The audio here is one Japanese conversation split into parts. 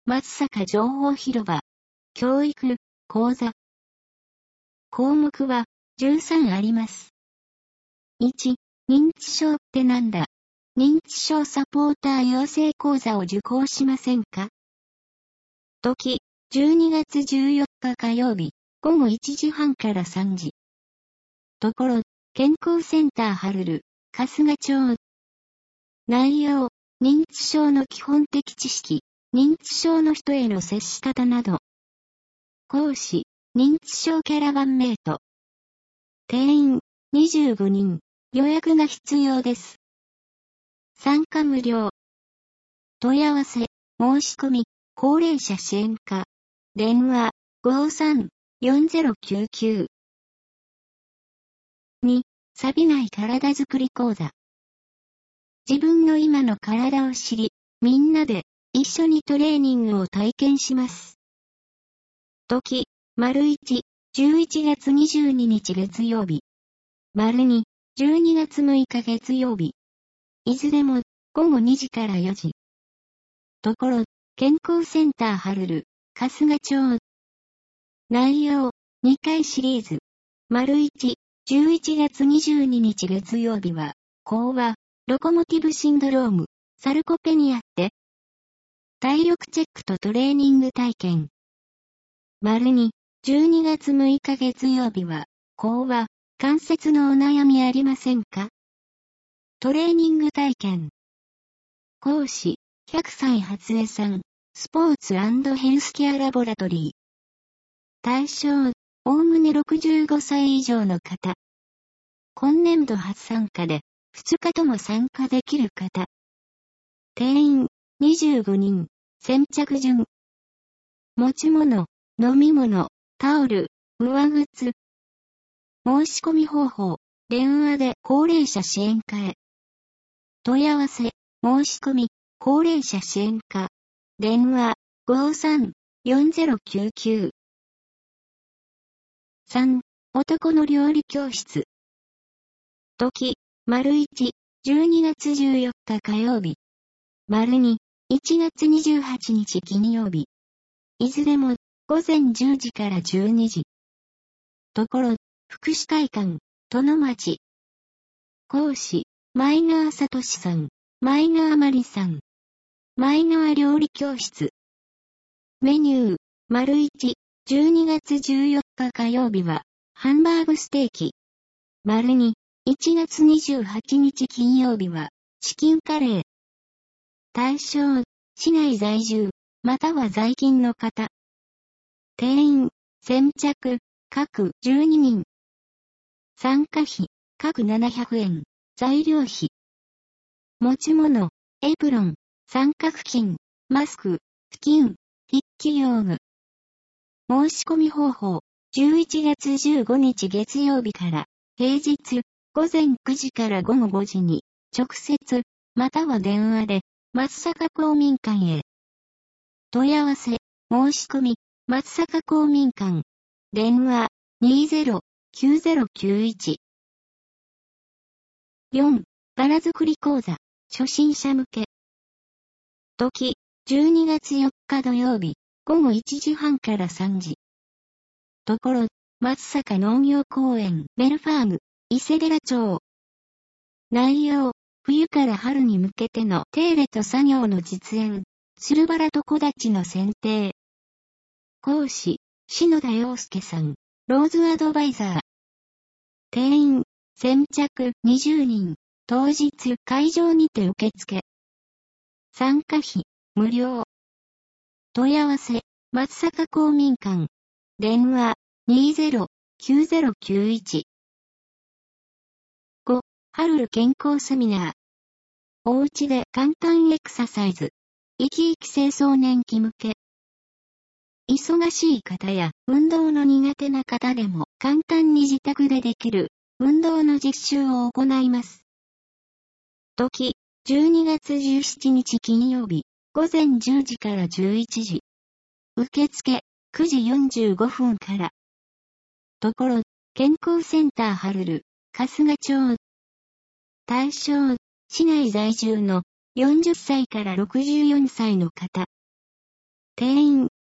松阪情報広場。教育、講座。項目は13あります。1、認知症ってなんだ？認知症サポーター養成講座を受講しませんか？時、12月14日火曜日、午後1時半から3時。ところ、健康センターハルル、春日町。内容、認知症の基本的知識、認知症の人への接し方など。講師、認知症キャラバンメイト。定員、25人、予約が必要です。参加無料。問い合わせ、申し込み、高齢者支援課。電話、53-4099。2、錆びない体づくり講座。自分の今の体を知り、みんなで一緒にトレーニングを体験します。時、1、11月22日月曜日。2、12月6日月曜日。いずれも午後2時から4時。ところ、健康センターハルル、春日町。内容、2回シリーズ。1、11月22日月曜日は、講話、ロコモティブシンドローム、サルコペニアって。体力チェックとトレーニング体験。2、12月6日月曜日は、講話、関節のお悩みありませんか？トレーニング体験。講師、100歳初江さん、スポーツ&ヘルスケアラボラトリー。対象、おおむね65歳以上の方。今年度初参加で、2日とも参加できる方。定員、25人、先着順。持ち物、飲み物、タオル、上靴。申し込み方法、電話で高齢者支援課へ。問い合わせ、申し込み、高齢者支援課。電話、53-4099。3、男の料理教室。時、1、12月14日火曜日。2、1月28日金曜日。いずれも、午前10時から12時。ところ、福祉会館、殿町。講師、前川聡さん、前川まりさん。前川料理教室。メニュー、1、12月14日火曜日は、ハンバーグステーキ。2、1月28日金曜日は、チキンカレー。対象、市内在住、または在勤の方。定員、先着、各12人。参加費、各700円、材料費。持ち物、エプロン、三角巾、マスク、布巾、筆記用具。申し込み方法、11月15日月曜日から、平日、午前9時から午後5時に、直接、または電話で、松阪公民館へ。問い合わせ、申し込み、松阪公民館。電話、20-9091。4、バラ作り講座、初心者向け。時、12月4日土曜日、午後1時半から3時。ところ、松阪農業公園、ベルファーム、伊勢寺町。内容、冬から春に向けての手入れと作業の実演、つるバラと木立の剪定。講師、篠田洋介さん、ローズアドバイザー。定員、先着20人、当日会場にて受付。参加費、無料。問い合わせ、松阪公民館。電話、20-9091。5、ハルル健康セミナー。おうちで簡単エクササイズ。生き生き青少年期向け。忙しい方や運動の苦手な方でも簡単に自宅でできる運動の実習を行います。時、12月17日金曜日、午前10時から11時。受付、9時45分から。ところ、健康センターハルル、春日町。対象、市内在住の40歳から64歳の方。定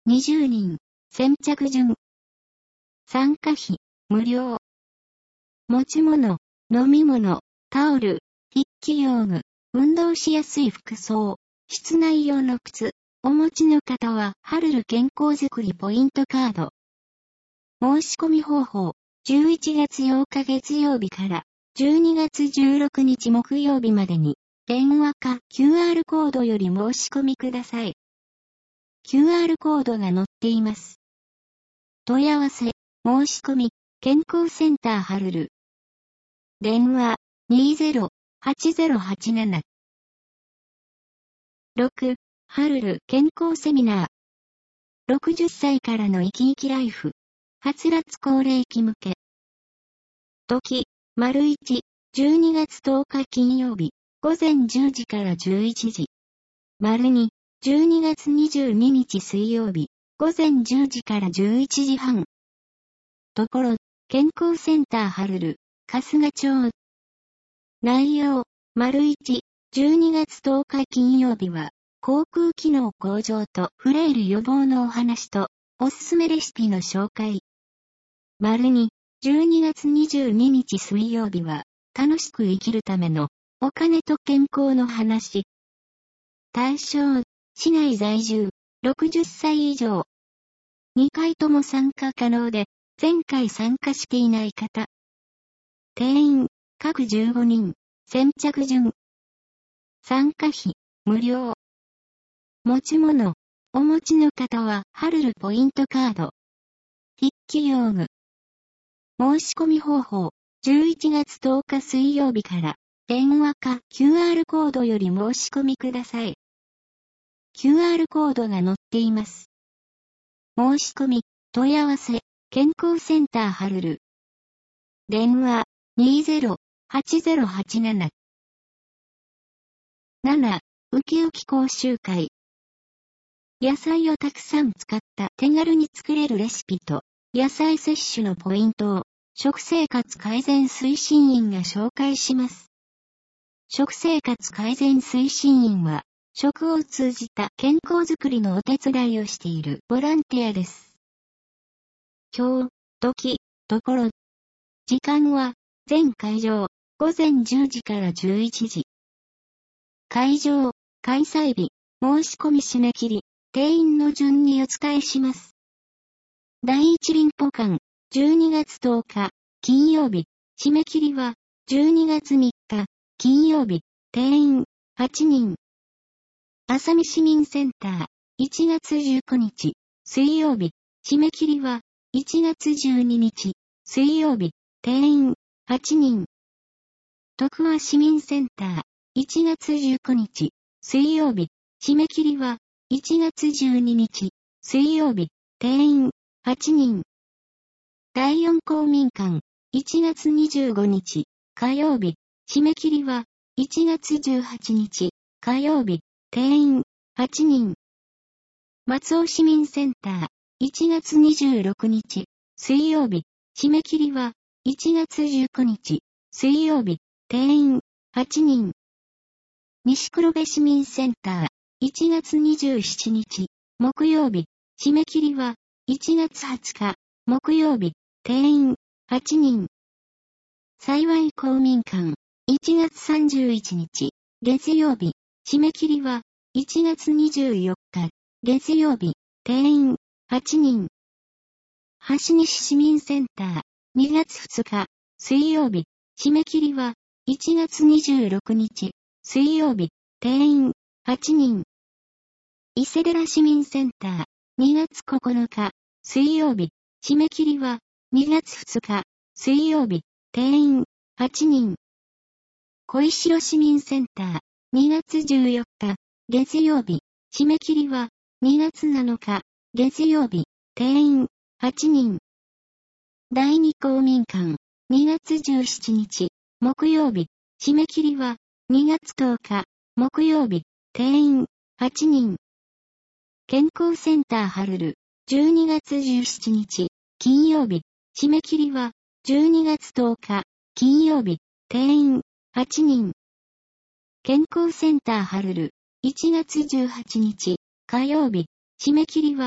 20人、先着順。参加費、無料。持ち物、飲み物、タオル、筆記用具、運動しやすい服装、室内用の靴、お持ちの方は、ハルル健康づくりポイントカード。申し込み方法、11月8日月曜日から、12月16日木曜日までに、電話か QR コードより申し込みください。QR コードが載っています。問い合わせ、申し込み、健康センターハルル。電話、20-8087。6、ハルル健康セミナー。60歳からの生き生きライフ。はつらつ高齢期向け。時、1、12月10日金曜日、午前10時から11時。2、12月22日水曜日、午前10時から11時半。ところ、健康センターハルル、春日町。内容、1、12月10日金曜日は、口腔機能向上とフレイル予防のお話と、おすすめレシピの紹介。2、12月22日水曜日は、楽しく生きるための、お金と健康の話。対象、市内在住、60歳以上。2回とも参加可能で、前回参加していない方。定員、各15人、先着順。参加費、無料。持ち物、お持ちの方は、ハルルポイントカード。筆記用具。申し込み方法、11月10日水曜日から、電話か QR コードより申し込みください。QR コードが載っています。申し込み、問い合わせ、健康センターハルル。電話、20-8087。7、ウキウキ講習会。野菜をたくさん使った手軽に作れるレシピと、野菜摂取のポイントを、食生活改善推進員が紹介します。食生活改善推進員は、食を通じた健康づくりのお手伝いをしているボランティアです。今日、時、ところ。時間は、全会場、午前10時から11時。会場、開催日、申し込み締め切り、定員の順にお伝えします。第一臨歩館、12月10日、金曜日、締め切りは、12月3日、金曜日、定員、8人。浅見市民センター、1月19日、水曜日、締め切りは、1月12日、水曜日、定員、8人。徳和市民センター、1月19日、水曜日、締め切りは、1月12日、水曜日、定員、8人。第四公民館、1月25日、火曜日、締め切りは、1月18日、火曜日、定員、8人。松尾市民センター、1月26日、水曜日、締め切りは、1月19日、水曜日、定員、8人。西黒部市民センター、1月27日、木曜日、締め切りは、1月20日、木曜日、定員、8人。幸公民館、1月31日、月曜日、締め切りは、1月24日、月曜日、定員、8人。橋西市民センター、2月2日、水曜日、締め切りは、1月26日、水曜日、定員、8人。伊勢寺市民センター、2月9日、水曜日、締め切りは、2月2日、水曜日、定員、8人。小石城市民センター、2月14日、月曜日、締め切りは、2月7日、月曜日、定員、8人。第二公民館、2月17日、木曜日、締め切りは、2月10日、木曜日、定員、8人。健康センターハルル、12月17日、金曜日、締め切りは、12月10日、金曜日、定員、8人。健康センターハルル、1月18日、火曜日、締め切りは、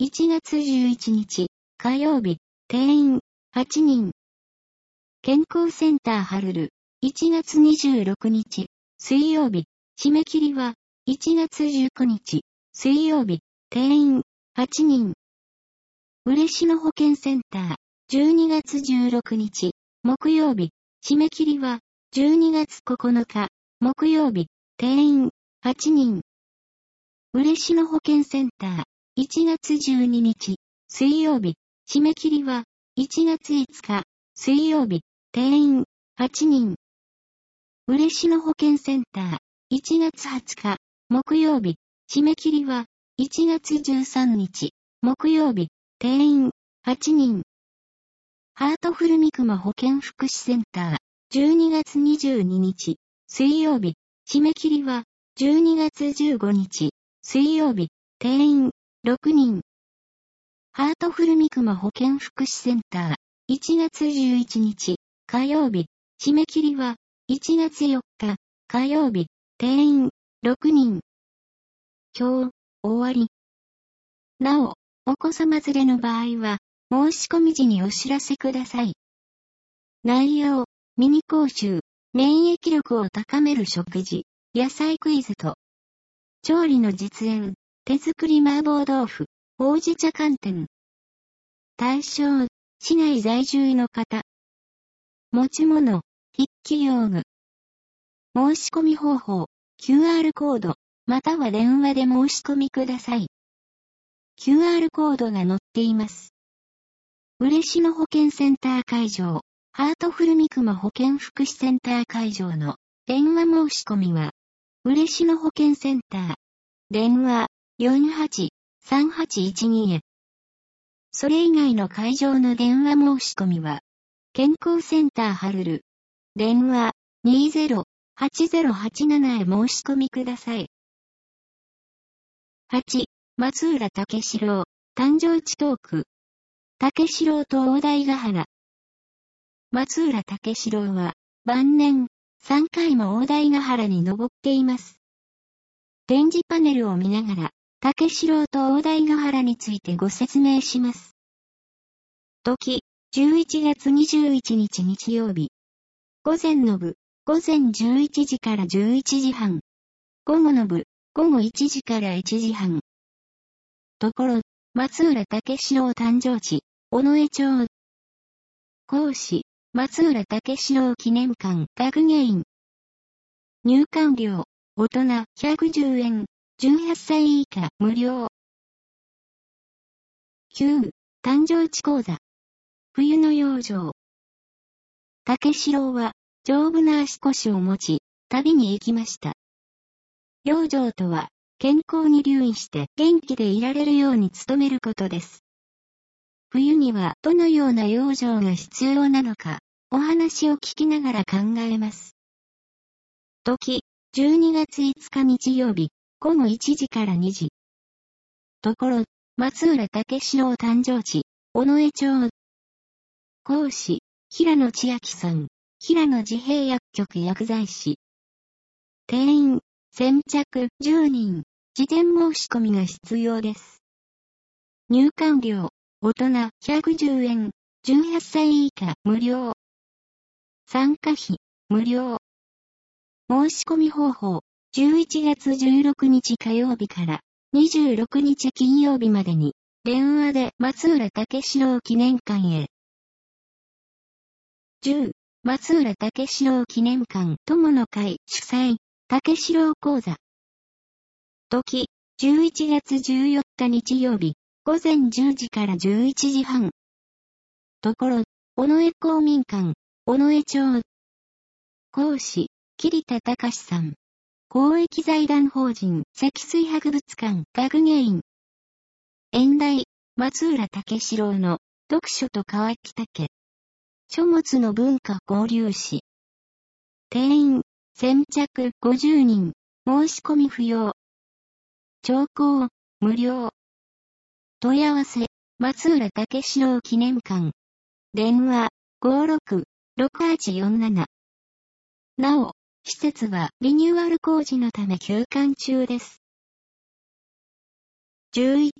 1月11日、火曜日、定員、8人。健康センターハルル、1月26日、水曜日、締め切りは、1月19日、水曜日、定員、8人。嬉野保健センター、12月16日、木曜日、締め切りは、12月9日、木曜日、定員、8人。嬉野保健センター、1月12日、水曜日、締め切りは、1月5日、水曜日、定員、8人。嬉野保健センター、1月20日、木曜日、締め切りは、1月13日、木曜日、定員、8人。ハートフル三熊保健福祉センター、12月22日、水曜日、締め切りは、12月15日、水曜日、定員、6人。ハートフル三熊保健福祉センター、1月11日、火曜日、締め切りは、1月4日、火曜日、定員、6人。今日、終わり。なお、お子様連れの場合は、申し込み時にお知らせください。内容、ミニ講習、免疫力を高める食事、野菜クイズと、調理の実演、手作り麻婆豆腐、ほうじ茶寒天。対象、市内在住の方。持ち物、筆記用具。申し込み方法、QR コード、または電話で申し込みください。QR コードが載っています。嬉野保健センター会場、ハートフル三熊保健福祉センター会場の電話申し込みは、嬉野保健センター、電話48-3812へ。それ以外の会場の電話申し込みは、健康センターハルル、電話20-8087へ申し込みください。8、松浦武四郎、誕生地トーク。武四郎と大台ヶ原。松浦武四郎は、晩年、3回も大台ヶ原に登っています。展示パネルを見ながら、武四郎と大台ヶ原についてご説明します。時、11月21日日曜日。午前の部、午前11時から11時半。午後の部、午後1時から1時半。ところ、松浦武四郎誕生地、尾上町。講師、松浦武四郎記念館学芸員。入館料、大人110円、18歳以下無料。9、誕生地講座。冬の養生。武四郎は、丈夫な足腰を持ち、旅に行きました。養生とは、健康に留意して元気でいられるように努めることです。冬にはどのような養生が必要なのか、お話を聞きながら考えます。時、12月5日日曜日、午後1時から2時。ところ、松浦武四郎誕生地、尾上町。講師、平野千秋さん、平野自閉薬局薬剤師。定員、先着10人、事前申し込みが必要です。入館料、大人110円、18歳以下無料。参加費、無料。申し込み方法、11月16日火曜日から26日金曜日までに、電話で松浦武四郎記念館へ。10、松浦武四郎記念館友の会主催、武四郎講座。時、11月14日日曜日、午前10時から11時半。ところ、尾上公民館、尾上町。講師、桐田隆さん。公益財団法人積水博物館学芸員。演題、松浦武四郎の読書と川木武。書物の文化交流史。定員、先着50人、申し込み不要。聴講、無料。問い合わせ、松浦武四郎記念館。電話、56-6847。なお、施設はリニューアル工事のため休館中です。11、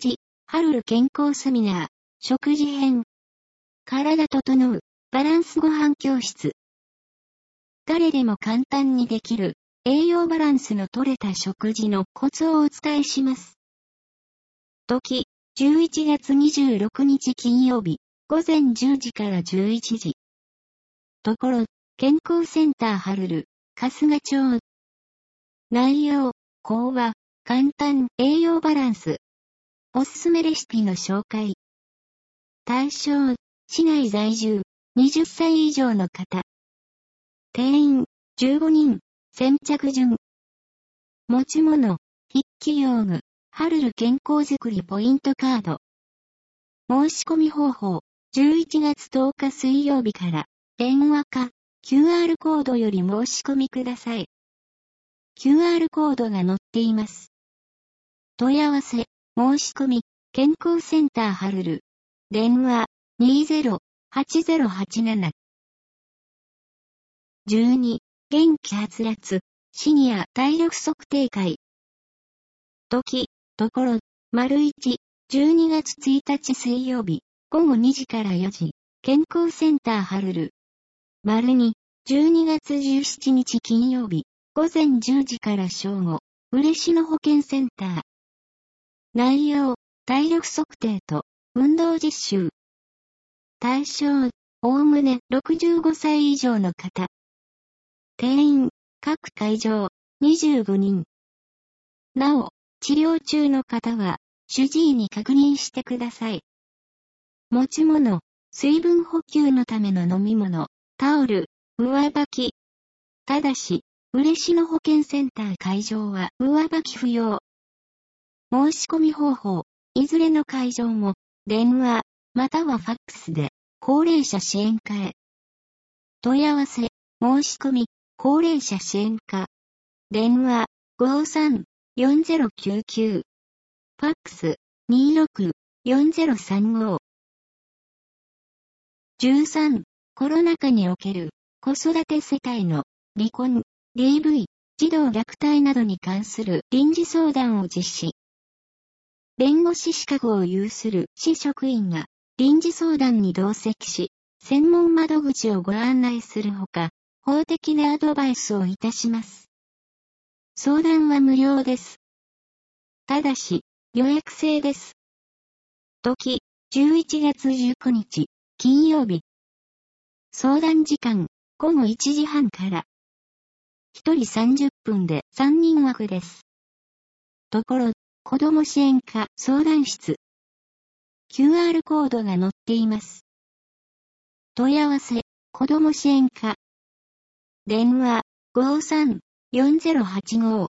ハルル健康セミナー、食事編。体整う、バランスご飯教室。誰でも簡単にできる、栄養バランスの取れた食事のコツをお伝えします。時、11月26日金曜日、午前10時から11時。ところ、健康センターハルル、春日町。内容、講話、簡単栄養バランス。おすすめレシピの紹介。対象、市内在住、20歳以上の方。定員、15人、先着順。持ち物、筆記用具、ハルル健康づくりポイントカード。申し込み方法、11月10日水曜日から、電話か、QR コードより申し込みください。QR コードが載っています。問い合わせ、申し込み、健康センターハルル。電話、20-8087。12、元気はつらつ、シニア体力測定会。時、ところ、1、12月1日水曜日、午後2時から4時、健康センターハルル。2、12月17日金曜日、午前10時から正午、嬉野保健センター。内容、体力測定と、運動実習。対象、おおむね65歳以上の方。定員、各会場、25人。なお、治療中の方は、主治医に確認してください。持ち物、水分補給のための飲み物、タオル、上履き。ただし、嬉野保健センター会場は上履き不要。申し込み方法、いずれの会場も、電話、またはファックスで、高齢者支援課へ。問い合わせ、申し込み、高齢者支援課。電話、53-4099。ファックス、26-4035。13、コロナ禍における、子育て世帯の、離婚、DV、児童虐待などに関する臨時相談を実施。弁護士資格を有する市職員が臨時相談に同席し、専門窓口をご案内するほか、法的なアドバイスをいたします。相談は無料です。ただし、予約制です。時、11月19日、金曜日。相談時間、午後1時半から。1人30分で3人枠です。ところ、子ども支援課相談室。QR コードが載っています。問い合わせ、子ども支援課。電話、53-4085。